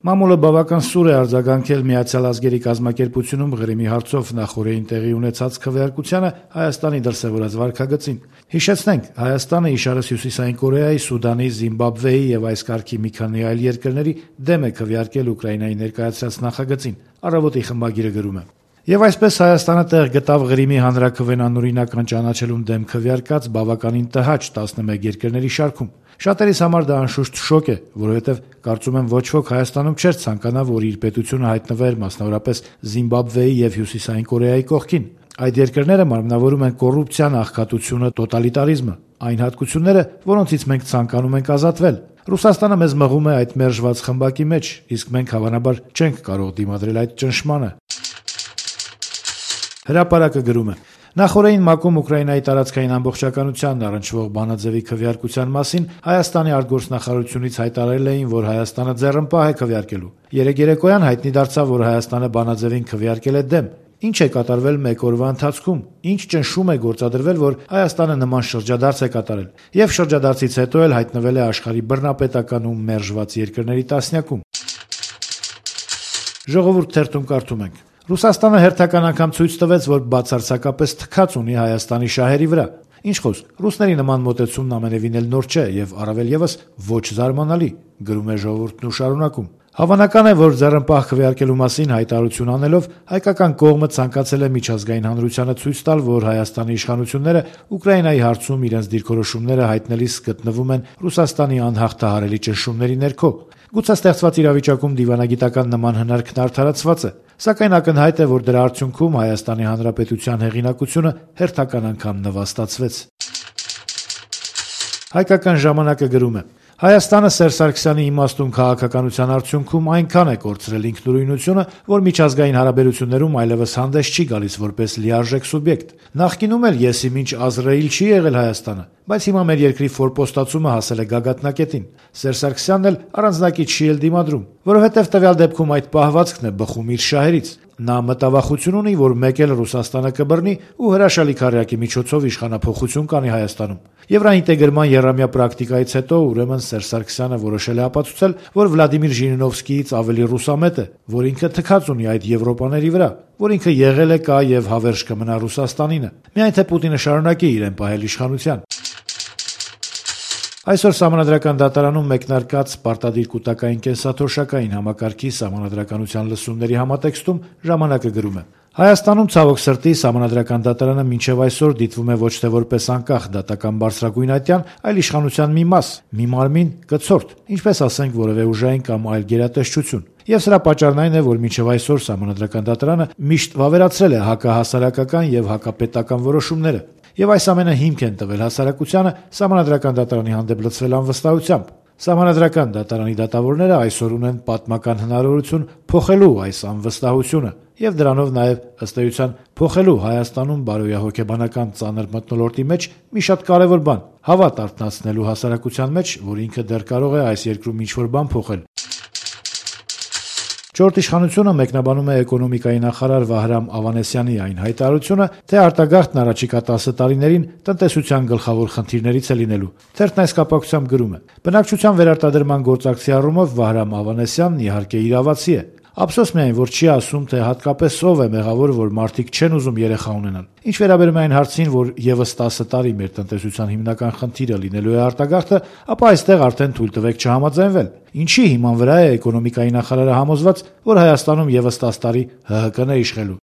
Մամուլը բավական սուր է արձագանքել Միացյալ Ազգերի կազմակերպությունում Ղրիմի հարցով նախօրեին տեղի ունեցած քվեարկությանը Հայաստանի դրսևորած վարքագծին։ Հիշեցնենք, Հայաստանը իշարս Հյուսիսային Կորեայի, Սուդանի, Զիմբաբվեի եւ այս կարգի մի քանի այլ երկրների դեմ է քվեարկել Ուկրաինայի ներկայացրած նախագծին։ Առավոտի խմբագիրը գրում է. Եվ այսպես Հայաստանը տեղ գտավ Ղրիմի հանրաքվեն անօրինական ճանաչելուն դեմ քվեարկած բավականին տհաճ 11 երկրների շարքում։ Շատերիս համար դա անշուշտ շոկ է, որովհետև կարծում եմ ոչ ոք Հայաստանում չէր ցանկանա, որ իր պետությունը հայտնվեր մասնավորապես Զիմբաբվեի եւ Հյուսիսային Կորեայի կողքին։ Այդ երկրները մարմնավորում են կոռուպցիան, աղքատությունը, տոտալիտարիզմը, այն հատկությունները, որոնցից մենք ցանկանում ենք ազատվել։ Ռուսաստանը մեզ մղում է այդ մերժված խմբակի մեջ, իսկ մենք հավանաբար չենք կարող դիմադրել այդ ճնշմանը։ Հրապարակը գրում է. Նախօրեին ՄԱԿ-ում Ուկրաինայի տարածքային ամբողջականությանն առնչվող բանաձևի քվեարկության մասին Հայաստանի արտգործնախարարությունից հայտարարել էին, որ Հայաստանը ձեռնպահ է քվեարկելու։ Երեկ երեկոյան հայտնի դարձավ, որ Հայաստանը բանաձևին քվեարկել է դեմ։ Ինչ է կատարվել մեկ օրվա ընթացքում, ինչ ճնշում է գործադրվել, որ Հայաստանը նման շրջադարձ է կատարել, եւ շրջադարձից հետո էլ հայտնվել է աշխարհի բռնապետական ու մերժված երկրների տասնյակում։ Ժողովուրդ թերթում կարդում ենք. Ռուսաստանը հերթական անգամ ցույց տվեց, որ բացարձակապես թքած ունի Հայաստանի շահերի վրա։ Ինչ խոսք, ռուսների նման մոտեցումն ամենևին էլ նոր չէ եւ առավել եւս ոչ զարմանալի, գրում է ժողովուրդն ու շարունակում. Հավանական է, որ ձեռնպահ քվեարկելու մասին հայտարարություն անելով հայկական կողմը ցանկացել է միջազգային հանրությանը ցույց տալ, որ Հայաստանի իշխանությունները Ուկրաինայի հարցում իրենց դիրքորոշումները հայտնելիս գտնվում են Ռուսաստանի անհաղթահարելի ճնշումների ներքո։ Գուցե ստեղծված իրավիճակում դիվանագիտական նման հնարքն արդարացված է, սակայն ակնհայտ է, որ դրա արդյունքում Հայաստանի Հանրապետության հեղինակությունը հերթական անգամ նվաստացվեց։ Հայկական ժամանակը գրում է. Հայաստանը Սերժ Սարգսյանի իմաստուն քաղաքականության արդյունքում այնքան է կորցրել ինքնուրույնությունը, որ միջազգային հարաբերություններում այլևս հանդես չի գալիս որպես լիարժեք սուբյեկտ։ Նախկինում էլ եսիմինչ Ազրայիլ չի եղել Հայաստանը, բայց հիմա մեր երկրի ֆորպոստացումը հասել է գագաթնակետին։ Սերժ Սարգսյանն էլ առանձնակի չի էլ դիմադրում, որովհետև տվյալ դեպքում այդ պահվածքն է բխում իր շահերից։ Նա մտավախություն ունի, որ մեկ էլ Ռուսաստանը կբռնի ու հրաշալի քարյակի միջոցով իշխանափոխություն կանի Հայաստանում։ Եվրաինտեգրման եռամյա պրակտիկայից հետո ուրեմն Սերժ Սարգսյանը որոշել է ապացուցել, որ Վլադիմիր Ժիրինովսկիից ավելի ռուսամետ է, որ ինքը թքած ունի այդ եվրոպաների վրա, որ ինքը եղել է, կա եւ հավերժ կմնա Ռուսաստանինը։ Միայն թե Պուտինը շարունակի իրեն պահել իշխանության։ Այսօր Սահմանադրական դատարանում մեկնարկած պարտադիր կուտակային կենսաթոշակային համակարգի սահմանադրականության լսումների համատեքստում ժամանակը գրում է. Հայաստանում ցավոք սրտի Սահմանադրական դատարանը մինչև այսօր դիտվում է ոչ թե որպես անկախ դատական բարձրագույն ատյան, այլ իշխանության մի մաս, մի մարմին, կցորդ, ինչպես ասենք որևէ ուժային կամ այլ գերատեսչություն։ Եվ սրա պատճառն այն է, որ մինչև այսօր Սահմանադրական դատարանը միշտ վավերացրել է հակահասարակական եւ հակապետական որոշումները։ Եվ այս ամենը հիմք են տվել հասարակությանը Սահմանադրական դատարանի հանդեպ լցվել անվստահությամբ։ Սահմանադրական դատարանի դատավորները այսօր ունեն պատմական հնարավորություն փոխելու այս անվստահությունը եւ դրանով նաեւ ըստ էության փոխելու Հայաստանում բարոյահոգեբանական ծանր մթնոլորտի մեջ մի շատ կարեւոր բան՝ հավատ արթնացնելու հասարակության մեջ, որ ինքը դեռ կարող է այս երկրում ինչ-որ բան փոխել։ Չորրորդ իշխանությունը մեկնաբանում է էկոնոմիկայի նախարար Վահրամ Ավանեսյանի այն հայտարարությունը, թե արտագաղթն առաջիկա 10 տարիներին տնտեսության գլխավոր խնդիրներից է լինելու։ Թերթն այս կապակցությամբ գրում է. Բնակչության վերարտադրման գործակցի առումով Վահրամ Ավանեսյանն իհարկե իրավացի է։ Ափսոս միայն, որ չի ասում, թե հատկապես ով է մեղավոր, որ մարդիկ չեն ուզում երեխա ունենալ։ Ինչ վերաբերում է այն հարցին, որ եւս 10 տարի մեր տնտեսության հիմնական խնդիրը լինելու է արտագաղթը, ապա այստեղ արդեն թույլ տվեք չհամաձայնվել։ Ինչի հիման վրա է էկոնոմիկայի նախարարը համոզված, որ Հայաստանում եւս 10 տարի ՀՀԿ-ն է իշխելու։